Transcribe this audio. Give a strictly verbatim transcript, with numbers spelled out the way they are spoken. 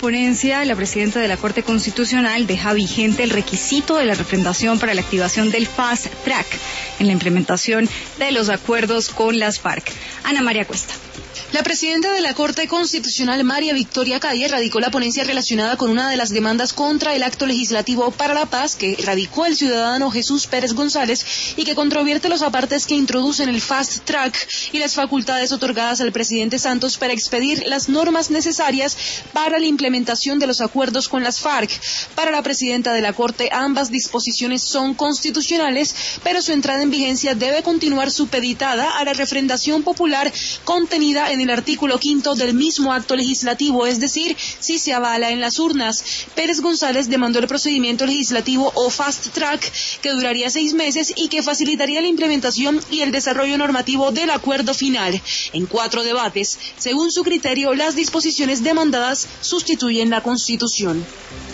ponencia, la presidenta de la Corte Constitucional deja vigente el requisito de la refrendación para la activación del Fast Track en la implementación de los acuerdos con las FARC. Ana María Cuesta. La presidenta de la Corte Constitucional, María Victoria Calle, radicó la ponencia relacionada con una de las demandas contra el acto legislativo para la paz que radicó el ciudadano Jesús Pérez González y que controvierte los apartes que introducen el Fast Track y las facultades otorgadas al presidente Santos para expedir las normas necesarias para la implementación de los acuerdos con las FARC. Para la presidenta de la Corte, ambas disposiciones son constitucionales, pero su entrada en vigencia debe continuar supeditada a la refrendación popular contenida en el artículo quinto del mismo acto legislativo, es decir, si se avala en las urnas. Pérez González demandó el procedimiento legislativo o Fast Track, que duraría seis meses y que facilitaría la implementación y el desarrollo normativo del acuerdo final. En cuatro debates, según su criterio, las disposiciones demandadas sustituyen la Constitución.